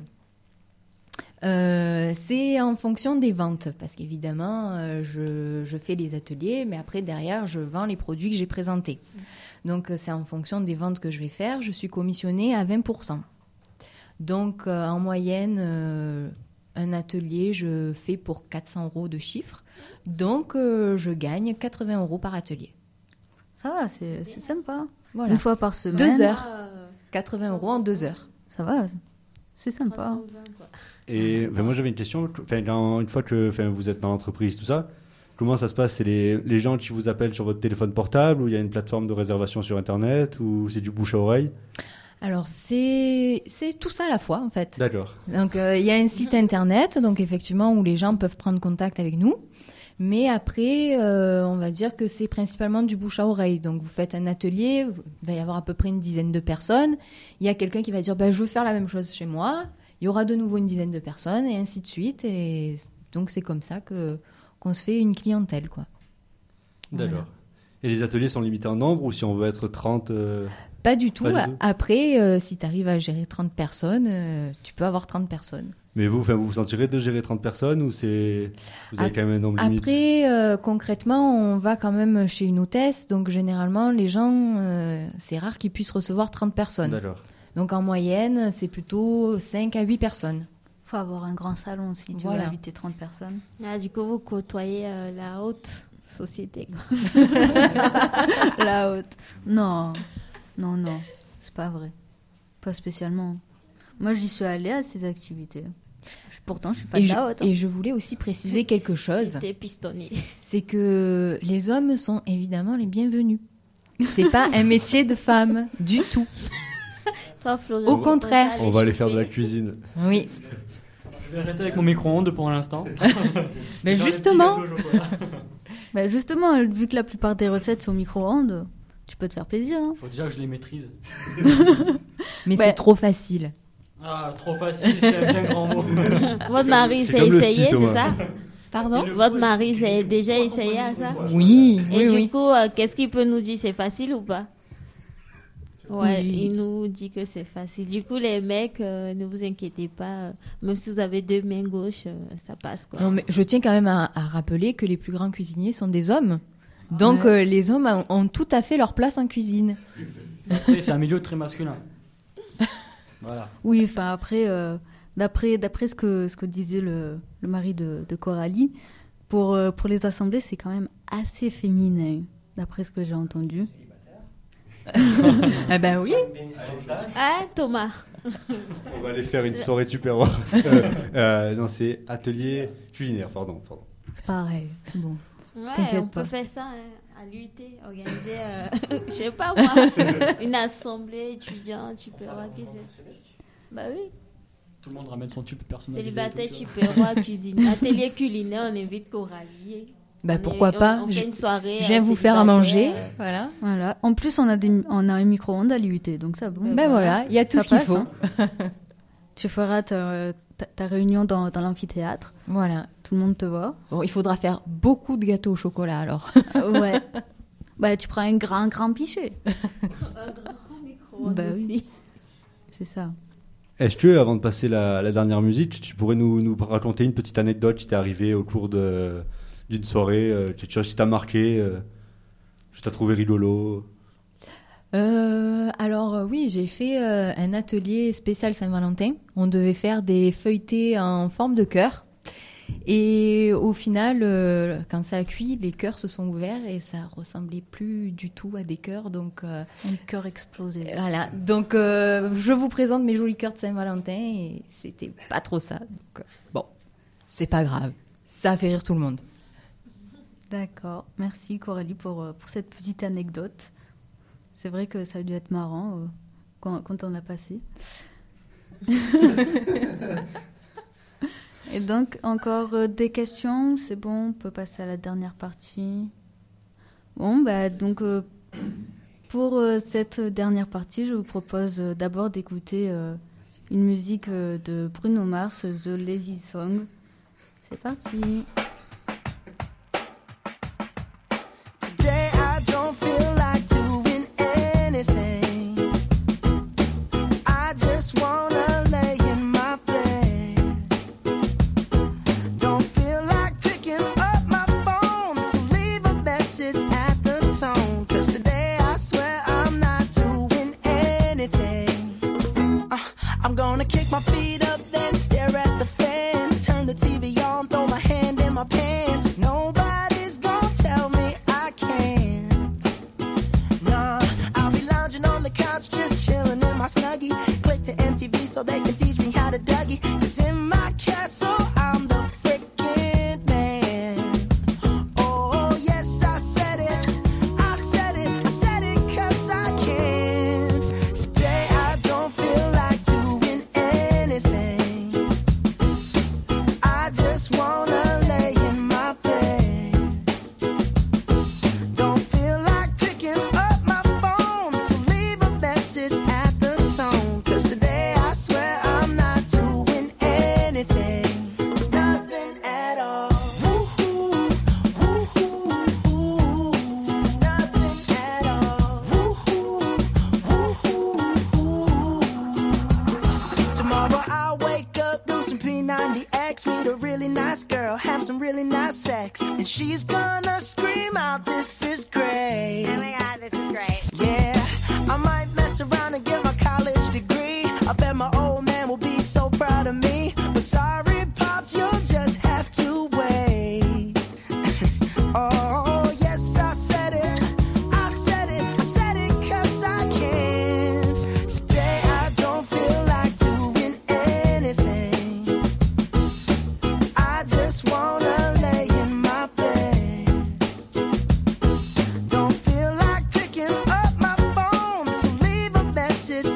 Euh, c'est en fonction des ventes, parce qu'évidemment, euh, je, je fais les ateliers, mais après, derrière, je vends les produits que j'ai présentés. Donc, euh, c'est en fonction des ventes que je vais faire. Je suis commissionnée à vingt pour cent. Donc, euh, en moyenne, euh, un atelier, je fais pour quatre cents euros de chiffre. Donc, euh, je gagne quatre-vingts euros par atelier. Ça va, c'est, c'est sympa. Voilà. Une fois par semaine. Deux heures. Euh, quatre-vingts euros en deux heures. Ça va, c'est sympa. trois cent vingt, quoi. Et enfin, moi j'avais une question. Enfin, quand- une fois que enfin, vous êtes dans l'entreprise, tout ça, comment ça se passe? C'est les, les gens qui vous appellent sur votre téléphone portable, ou il y a une plateforme de réservation sur Internet, ou c'est du bouche à oreille? Alors, c'est, c'est tout ça à la fois, en fait. D'accord. Donc, euh, il y a un site internet, donc effectivement, où les gens peuvent prendre contact avec nous. Mais après, euh, on va dire que c'est principalement du bouche à oreille. Donc, vous faites un atelier, il va y avoir à peu près une dizaine de personnes. Il y a quelqu'un qui va dire, ben, je veux faire la même chose chez moi. Il y aura de nouveau une dizaine de personnes, et ainsi de suite. Et donc, c'est comme ça que, qu'on se fait une clientèle, quoi. D'accord. Voilà. Et les ateliers sont limités en nombre, ou si on veut être trente euh, Pas du tout. Pas du tout. Après, euh, si tu arrives à gérer trente personnes, euh, tu peux avoir trente personnes. Mais vous, enfin, vous vous sentirez de gérer trente personnes, ou c'est vous avez Ap- quand même un nombre limite? Après, euh, concrètement, on va quand même chez une hôtesse. Donc, généralement, les gens, euh, c'est rare qu'ils puissent recevoir trente personnes. D'accord. Donc, en moyenne, c'est plutôt cinq à huit personnes. Faut avoir un grand salon si tu Voilà. veux inviter trente personnes. Ah, du coup, vous côtoyez euh, la haute société, quoi. La haute. Non, non, non, c'est pas vrai. Pas spécialement. Moi, j'y suis allée à ces activités. Je- pourtant, je suis pas Et de je, la haute. hein. et je voulais aussi préciser quelque chose. J'étais pistonné. C'est que les hommes sont évidemment les bienvenus. C'est pas un métier de femme, du tout. Toi, Florian, Au contraire. On va aller faire de la cuisine. Oui. Je vais rester avec mon micro-ondes pour l'instant. Mais Faire des justement, petits gâteaux au chocolat. Bah, justement, vu que la plupart des recettes sont au micro-ondes, tu peux te faire plaisir. hein. Faut déjà que je les maîtrise. mais Ouais. c'est trop facile. Ah, trop facile, c'est un bien grand mot. votre mari c'est s'est comme le essayé, ski, Thomas. c'est ça? Pardon? Et le Votre four, mari il- s'est il- déjà il- essayé à ça? Oui, Et oui, du oui. coup, euh, qu'est-ce qu'il peut nous dire? C'est facile ou pas? Ouais, Oui. il nous dit que c'est facile. Du coup, les mecs, euh, ne vous inquiétez pas. euh, même si vous avez deux mains gauches, euh, ça passe, quoi. Non, mais je tiens quand même à, à rappeler que les plus grands cuisiniers sont des hommes. Donc Ouais. euh, les hommes ont, ont tout à fait leur place en cuisine. Après, c'est un milieu très masculin. Voilà. Oui, enfin après, euh, d'après, d'après ce que, ce que disait le, le mari de, de Coralie, pour, euh, pour les assemblées, c'est quand même assez féminin, d'après ce que j'ai entendu. Eh ben oui. Hein, Thomas? On va aller faire une soirée tupperware. euh, euh, non, c'est atelier culinaire, pardon. pardon. C'est pareil, c'est bon. Ouais, T'inquiète on pas. peut faire ça hein, à l'U T, organiser, euh, je sais pas moi, une assemblée étudiante, tu peux voir qui c'est. Bah oui, Tout le monde ramène son tube personnalisé. célibataire, et tout, tu tu vois. peux voir cuisine, atelier culinaire, on invite Coralie. Bah On pourquoi est- pas. on, on Je, fait une soirée. je viens euh, vous faire à manger. célibataire. Voilà. Voilà. En plus, on a, des, on a un micro-ondes à l'U T, donc ça, bon. Ben voilà, il y a tout Ça ce qu'il passe, faut. hein. Tu feras ta, ta, ta réunion dans, dans l'amphithéâtre. Voilà. Tout le monde te voit. Bon, il faudra faire beaucoup de gâteaux au chocolat alors. Euh, ouais. Bah, tu prends un grand, grand pichet. Un grand micro Bah oui. aussi. C'est ça. Est-ce que, avant de passer la, la dernière musique, tu pourrais nous, nous raconter une petite anecdote qui t'est arrivée au cours de, d'une soirée, euh, quelque chose qui t'a marqué, euh, que t'as trouvé rigolo? Euh, alors euh, oui, j'ai fait euh, un atelier spécial Saint-Valentin. On devait faire des feuilletés en forme de cœur. Et au final, euh, quand ça a cuit, les cœurs se sont ouverts et ça ressemblait plus du tout à des cœurs. Donc euh, Un cœur explosé. voilà. Donc euh, je vous présente mes jolis cœurs de Saint-Valentin et c'était pas trop ça. Donc euh, bon, c'est pas grave. Ça a fait rire tout le monde. D'accord. Merci, Coralie, pour, euh, pour cette petite anecdote. C'est vrai que ça a dû être marrant euh, quand, quand on a passé. Et donc, encore euh, des questions? C'est bon, on peut passer à la dernière partie. Bon, bah, donc, euh, pour euh, cette dernière partie, je vous propose euh, d'abord d'écouter euh, une musique euh, de Bruno Mars, The Lazy Song. C'est parti. Today I don't feel like doing anything. I just wanna lay in my bed. Don't feel like picking up my phone, so leave a message at the tone. 'Cause today I swear I'm not doing anything. Uh, I'm gonna kick my feet up, then stare at the fan. Turn the T V on, throw my hand in my pants. Nobody's gonna tell me I can't. Nah, I'll be lounging on the couch, just chilling in my Snuggie. Click to M T V so they can teach me how to Dougie. 'Cause in my castle, I'm the freaking man. Oh, yes, I said it. I said it. I said it 'cause I can. Today I don't feel like doing anything. I just wanna lay in my bed. Don't feel like picking up my phone, so leave a message at the tone. 'Cause today I swear I'm not doing anything. Nothing at all. Woo-hoo, woo-hoo, woo-hoo. Nothing at all. Woo-hoo, woo-hoo, woo-hoo. Tomorrow I'll wake up, do some P ninety X, meet a really nice girl, have some really nice sex, and she's gonna scream out, "This is great." Oh my god, this is great. Yeah, I might mess around and get my college degree. I bet my old man will be so proud of me. But sorry, Pops, you'll just have to wait. Oh, yes, I said it. I said it. I said it 'cause I can. Today I don't feel like doing anything. I just wanna lay in my bed. Don't feel like picking up my phone, so leave a message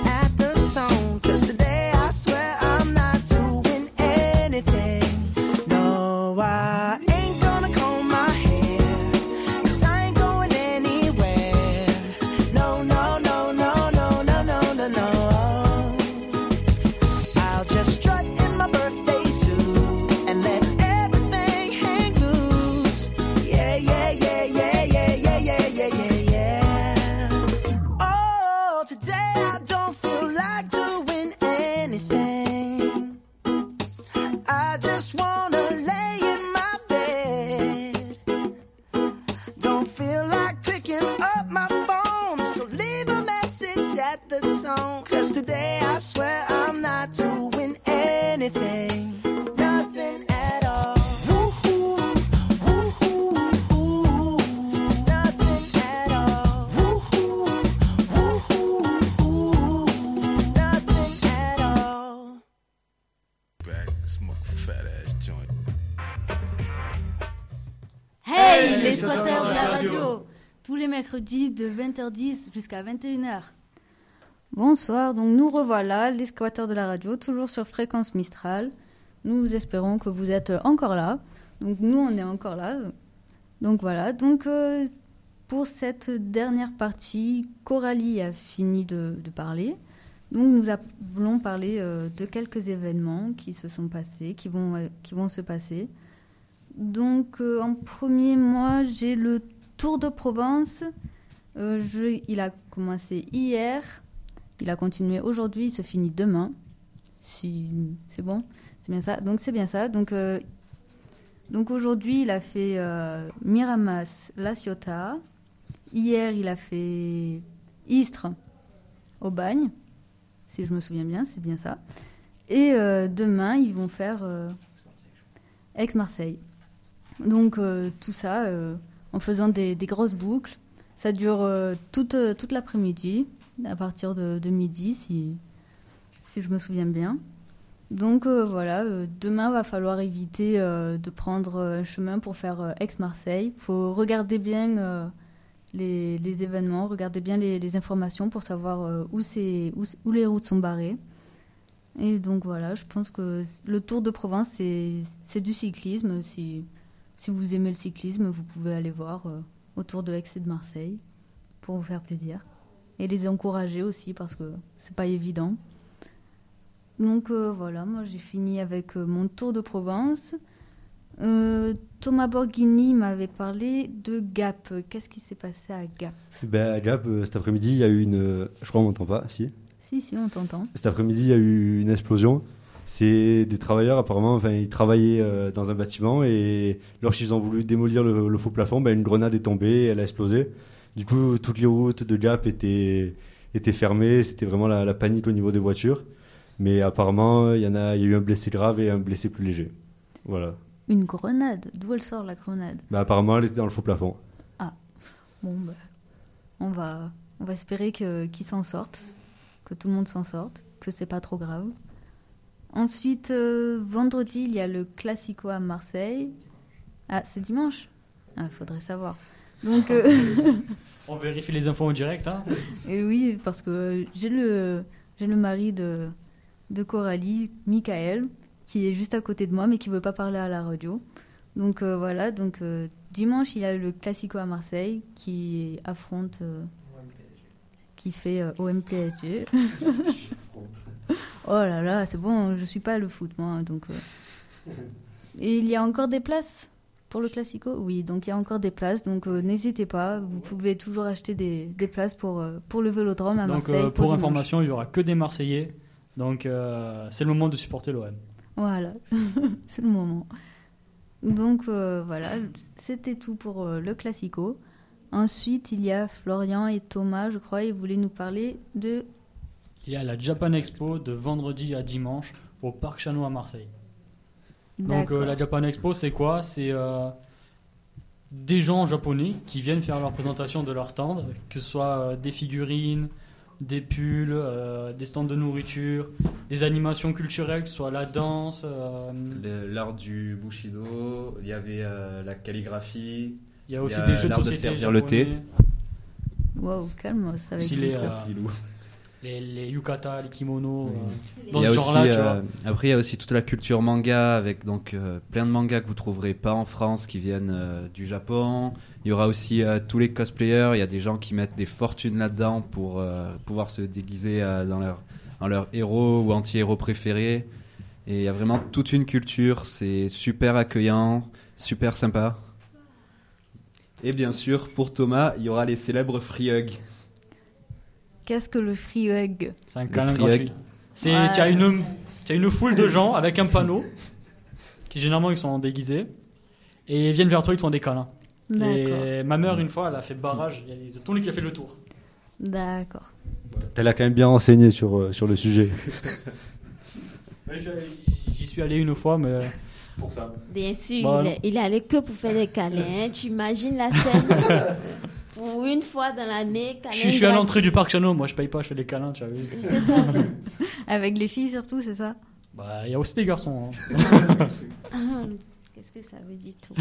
Marseille, les squatteurs de la radio. Tous les mercredis de vingt heures dix jusqu'à vingt et une heures. Bonsoir, donc nous revoilà, les squatteurs de la radio, toujours sur Fréquence Mistral. Nous espérons que vous êtes encore là. Donc nous, on est encore là. Donc voilà, donc euh, pour cette dernière partie, Coralie a fini de, de parler. Donc nous allons parler euh, de quelques événements qui se sont passés, qui vont, euh, qui vont se passer. Donc euh, en premier mois, j'ai le Tour de Provence. Euh, je, il a commencé hier, il a continué aujourd'hui, il se finit demain. Si, c'est bon, c'est bien ça. Donc c'est bien ça. Donc, euh, donc aujourd'hui, il a fait euh, Miramas, La Ciotat. Hier, il a fait Istres, au Bagne. Si je me souviens bien, c'est bien ça. Et euh, demain, ils vont faire euh, Aix-Marseille. Donc euh, tout ça euh, en faisant des, des grosses boucles. Ça dure euh, toute, euh, toute l'après-midi, à partir de, de midi, si, si je me souviens bien. Donc euh, voilà, euh, demain, va falloir éviter euh, de prendre un chemin pour faire euh, Aix-Marseille. Il faut regarder bien euh, les, les événements, regarder bien les, les informations pour savoir euh, où, c'est, où, où les routes sont barrées. Et donc voilà, je pense que le Tour de Provence, c'est, c'est du cyclisme. Si, si vous aimez le cyclisme, vous pouvez aller voir euh, autour de Aix et de Marseille pour vous faire plaisir. Et les encourager aussi parce que c'est pas évident. Donc euh, voilà, moi j'ai fini avec euh, mon Tour de Provence. Euh, Thomas Borghini m'avait parlé de Gap. Qu'est-ce qui s'est passé à Gap ? Ben, à Gap, euh, cet après-midi, il y a eu une... euh, Je crois qu'on m'entend pas, si. Si, si, on t'entend. Cet après-midi, il y a eu une explosion. C'est des travailleurs, apparemment, enfin, ils travaillaient euh, dans un bâtiment et lorsqu'ils ont voulu démolir le, le faux plafond, ben, une grenade est tombée et elle a explosé. Du coup, toutes les routes de Gap étaient, étaient fermées. C'était vraiment la, la panique au niveau des voitures. Mais apparemment, il y en a, il y a eu un blessé grave et un blessé plus léger. Voilà. Une grenade ? D'où elle sort, la grenade ? Ben, apparemment, elle était dans le faux plafond. Ah, bon, ben, on va, on va espérer que, qu'ils s'en sortent, que tout le monde s'en sorte, que c'est pas trop grave. Ensuite, euh, vendredi, il y a le Classico à Marseille. Ah, c'est dimanche ? Ah, il faudrait savoir. Donc, euh... on vérifie les infos en direct, hein. Et oui, parce que j'ai le, j'ai le mari de, de Coralie, Michael, qui est juste à côté de moi, mais qui ne veut pas parler à la radio. Donc euh, voilà, donc euh, dimanche, il y a le Classico à Marseille qui affronte, euh, qui fait euh, O M P S G. Oh là là, c'est bon, je suis pas le foot, moi. Donc, euh... Et il y a encore des places pour le Classico ? Oui, donc il y a encore des places, donc euh, n'hésitez pas, vous pouvez toujours acheter des, des places pour, euh, pour le Vélodrome à donc, Marseille. Euh, pour pour information, il n'y aura que des Marseillais, donc euh, c'est le moment de supporter l'O M. Voilà, c'est le moment. Donc euh, voilà, c'était tout pour euh, le Classico. Ensuite, il y a Florian et Thomas, je crois, ils voulaient nous parler de... Il y a la Japan Expo de vendredi à dimanche au Parc Chano à Marseille. D'accord. Donc euh, la Japan Expo, c'est quoi ? C'est euh, des gens japonais qui viennent faire leur présentation de leur stand, que ce soit euh, des figurines, des pulls, euh, des stands de nourriture, des animations culturelles, que ce soit la danse... Euh, Le- l'art du Bushido, il y avait euh, la calligraphie. il y a aussi Il y a des jeux de l'art de société servir le thé. japonais, Waouh, calme, ça va être Si les, dur. euh, Merci Lou. les, les yukata, les kimonos, euh, dans Il y a ce aussi, genre-là, tu euh, vois. après, il y a aussi toute la culture manga avec donc euh, plein de mangas que vous trouverez pas en France qui viennent euh, du Japon. Il y aura aussi euh, tous les cosplayers. Il y a des gens qui mettent des fortunes là-dedans pour euh, pouvoir se déguiser euh, dans leur dans leur héros ou anti-héros préférés. Et il y a vraiment toute une culture. C'est super accueillant, super sympa. Et bien sûr, pour Thomas, il y aura les célèbres free hugs. Qu'est-ce que le free hug ? C'est un Le câlin free gratuit. hug. C'est, Ouais. tu as une, tu as une foule de gens avec un panneau, qui généralement ils sont déguisés, et ils viennent vers toi, ils te font des câlins. D'accord. Et ma mère, une fois, elle a fait barrage, il y a les Tony qui a fait le tour. D'accord. Elle a quand même bien renseigné sur, euh, sur le sujet. Ouais, je- J'y suis allé une fois, mais Pour ça. Bien sûr, Bah, il, non. est- il allait que pour faire des câlins. hein. Tu imagines la scène pour une fois dans l'année. câlin je suis, je suis à gratuit. l'entrée du parc Chano, moi je paye pas, je fais des câlins, tu as vu. C'est ça. Avec les filles surtout, c'est ça ? Bah, il y a aussi des garçons. hein. Qu'est-ce que ça veut dire tout?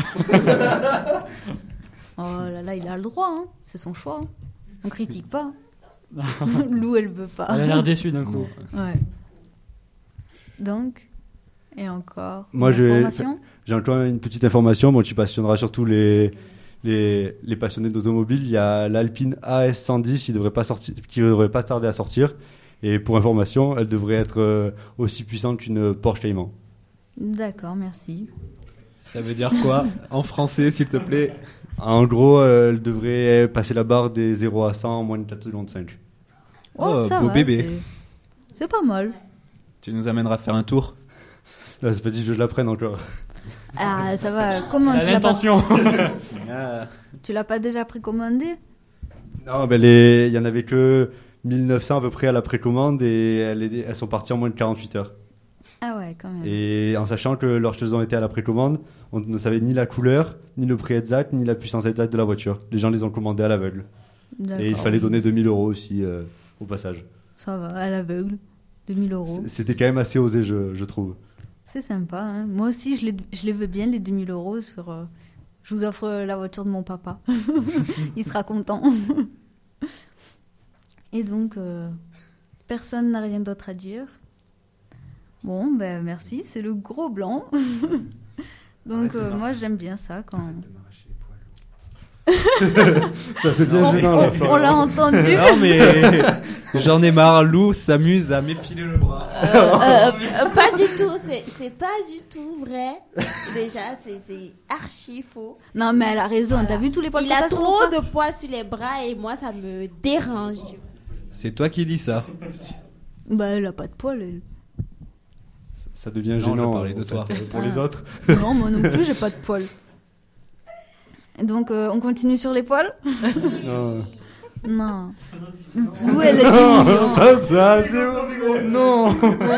Oh là là, il a le droit, hein. C'est son choix. Hein. On critique pas. Lou, elle veut pas. Elle a l'air déçue d'un coup. Ouais. Donc, et encore. Moi, une j'ai, information j'ai encore une petite information. Bon, tu passionneras surtout les, les, les passionnés d'automobile. Il y a l'Alpine A S cent dix qui devrait pas sortir, qui devrait pas tarder à sortir. Et pour information, elle devrait être euh, aussi puissante qu'une Porsche Cayman. D'accord, merci. Ça veut dire quoi en français, s'il te plaît? En gros, euh, elle devrait passer la barre des zéro à cent en moins de quatre secondes cinq. Oh, ça beau va, bébé. C'est... c'est pas mal. Tu nous amèneras faire un tour? Là, c'est pas dit que je la prenne encore. Ah, ça va. Comment Elle a tu l'as pas... l'intention. Ah. Tu l'as pas déjà précommandé? Non, ben les... il y en avait que mille neuf cents à peu près à la précommande et elles, est- elles sont parties en moins de quarante-huit heures. Ah ouais, quand même. Et en sachant que lorsqu'elles ont été à la précommande, on ne savait ni la couleur, ni le prix exact, ni la puissance exacte de la voiture. Les gens les ont commandées à l'aveugle. D'accord. Et il fallait donner deux mille euros aussi euh, au passage. Ça va, à l'aveugle. deux mille euros. C- C'était quand même assez osé, je, je trouve. C'est sympa. Hein. Moi aussi, je les, je les veux bien, les deux mille euros. Sur, euh, je vous offre la voiture de mon papa. Il sera content. Et donc, euh, personne n'a rien d'autre à dire. Bon, ben merci, c'est le gros blanc. Donc, euh, moi, j'aime bien ça quand... Ça fait bien Non, gênant, mais- là, On l'a entendu. Non mais j'en ai marre, Lou s'amuse à m'épiler le bras. Euh, euh, euh, pas du tout, c'est, c'est pas du tout vrai. Déjà, c'est, c'est archi faux. Non, mais elle a raison. Voilà. T'as vu tous les poils Il que a t'as sur le trop bras de poils sur les bras et moi, ça me dérange. C'est toi qui dis ça. Bah, elle a pas de poils, elle. Ça devient Non, je gênant parlais de en fait, toi. euh, pour Ah. les autres. Non, moi non plus, j'ai pas de poils. Donc, euh, on continue sur les poils? Non. Non. Lou, elle a dit non. Pas ça, c'est bon. Non.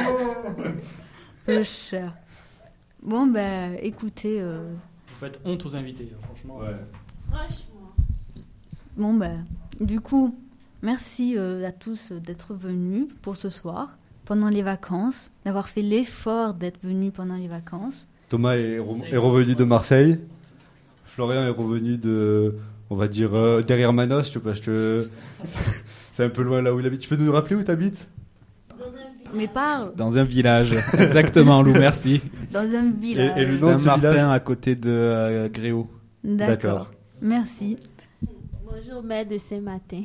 Peu cher. Bon, ben, écoutez. euh, Vous faites honte aux invités, franchement. Ouais. Franchement. Bon, ben, du coup, merci euh, à tous d'être venus pour ce soir, pendant les vacances, d'avoir fait l'effort d'être venus pendant les vacances. Thomas est, re- est revenu de Marseille. Florian est revenu de, on va dire, euh, derrière Manos, tu vois, parce que c'est un peu loin là où il habite. Tu peux nous rappeler où tu habites? Mais pas Dans un village. Exactement, Lou, merci. dans un village. Et le nom de ce Saint-Martin village? à côté de euh, Gréau. D'accord. D'accord. Merci. Bonjour, maire de Saint-Martin.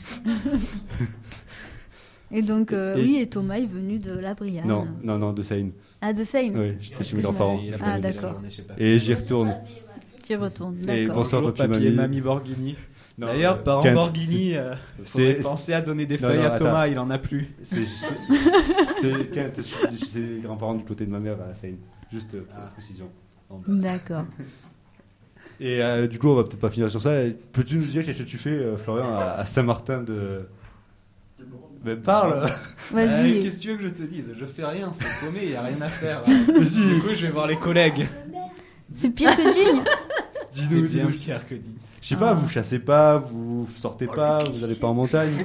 Et donc, euh, Et- oui, et Thomas est venu de La Brianne. Non, non, non, de Seine. Ah, de Seine. Oui, j'étais chez mes grands-parents. Il a Ah, passé la d'accord. journée, je sais pas. Et j'y retourne. Tu retournes, Et d'accord. bonsoir, Bonjour, papy, papy et mamie. mamie Borghini. Non, D'ailleurs, euh, parents Kent, Borghini, euh, c'est- faudrait c'est- penser à donner des Non, feuilles non, à Thomas, attends. il en a plus. C'est, c'est, c'est Kent, je- c'est les grands-parents du côté de ma mère à Seine. Juste euh, pour Ah. précision. D'accord. Et euh, du coup, on va peut-être pas finir sur ça. Peux-tu nous dire qu'est-ce que tu fais, euh, Florian, à, à Saint-Martin de. Mais parle. Euh, Vas-y. Qu'est-ce que tu veux que je te dise? Je fais rien, c'est paumé, il n'y a rien à faire. Mais si. Du coup, je vais voir les collègues. C'est pire que Digne. C'est Dis-nous, bien dis-nous. pire que dit. Je sais pas, vous chassez pas, vous sortez pas, vous allez pas en montagne.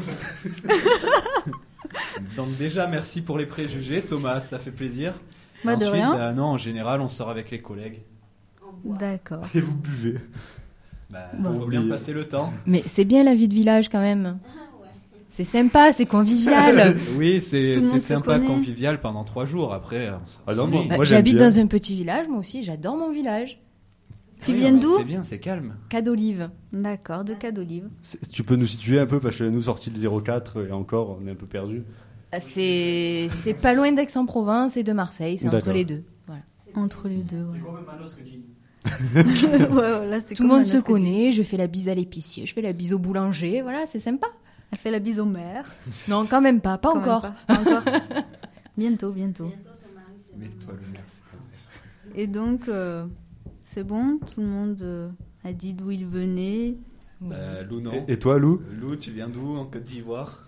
Donc déjà, merci pour les préjugés, Thomas, ça fait plaisir. Bah, de Ensuite, rien. bah, non, en général, on sort avec les collègues. D'accord. Et vous buvez. Bah, Bon. faut bien passer le temps. Mais c'est bien la vie de village quand même. C'est sympa, c'est convivial. Oui, c'est Tout le c'est monde se sympa, connaît. convivial pendant trois jours. Après, on Ah non, s'ennuie. moi- Bah, moi, j'aime J'habite bien. dans un petit village, moi aussi, j'adore mon village. Tu Oui, viens mais d'où? C'est bien, c'est calme. Cas d'olive. D'accord, de cas d'olive. C'est- Tu peux nous situer un peu parce que nous sortis le zéro quatre et encore on est un peu perdu. C'est c'est pas loin d'Aix-en-Provence et de Marseille, c'est entre D'accord. les deux. Voilà. Entre les deux, ouais. C'est quoi même Manos que Digne? Ouais, ouais, là, c'est Tout le comme monde un se os que tu- connaît, je fais la bise à l'épicier, je fais la bise au boulanger, voilà, c'est sympa. Elle fait la bise au maire. Non, quand même pas, pas Quand même encore. pas. Pas encore. Bientôt, bientôt. Mais toi, le maire, c'est pas vrai. Et donc, euh, c'est bon, tout le monde euh, a dit d'où il venait. Euh, Lou, non. Et, et toi, Lou? Lou, tu viens d'où en Côte d'Ivoire?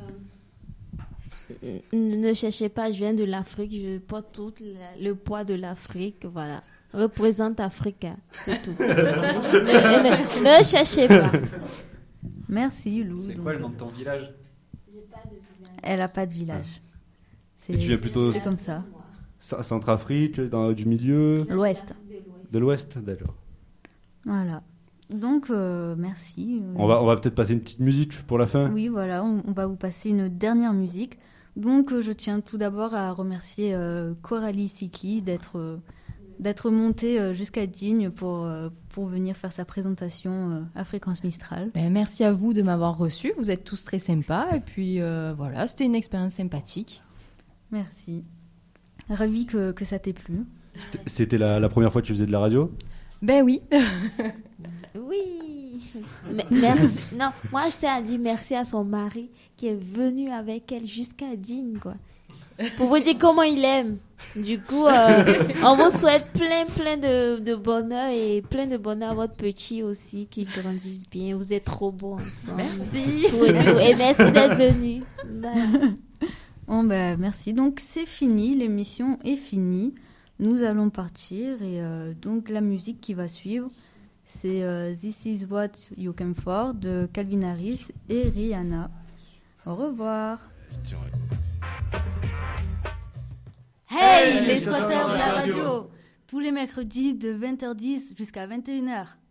Euh, Ne cherchez pas, je viens de l'Afrique, je porte tout la- le poids de l'Afrique, voilà. Représente Afrique, hein, c'est tout. ne, ne- ne cherchez pas. Merci, Lou. C'est Donc, quoi le nom de ton village? Elle a pas de village. C'est Et tu viens plutôt c'est comme ça. C- Centrafrique, dans du milieu. L'Ouest. De l'Ouest, d'accord. Voilà. Donc, euh, merci. On va, on va peut-être passer une petite musique pour la fin. Oui, voilà, on, on va vous passer une dernière musique. Donc, euh, je tiens tout d'abord à remercier euh, Coralie Sikli d'être, euh, d'être montée euh, jusqu'à Digne pour, euh, pour venir faire sa présentation euh, à Fréquence Mistral. Ben, merci à vous de m'avoir reçu. Vous êtes tous très sympas. Et puis, euh, voilà, c'était une expérience sympathique. Merci. Ravie que, que ça t'ait plu. C'était, c'était la, la première fois que tu faisais de la radio ? Ben oui. Oui. Mais- merci. Non, moi je tiens à dire merci à son mari qui est venu avec elle jusqu'à Digne, quoi. Pour vous dire comment il aime. Du coup, euh, on vous souhaite plein, plein de, de bonheur et plein de bonheur à votre petit aussi, qu'il grandisse bien. Vous êtes trop beaux ensemble. Merci. Tout et, tout. Et merci d'être venu. Voilà. Bon, ben, merci. Donc, c'est fini. L'émission est finie. Nous allons partir. Et euh, donc, la musique qui va suivre, c'est euh, This Is What You Came For de Calvin Harris et Rihanna. Au revoir. Hey, les squatteurs de la radio! Tous les mercredis de vingt heures dix jusqu'à vingt et une heures.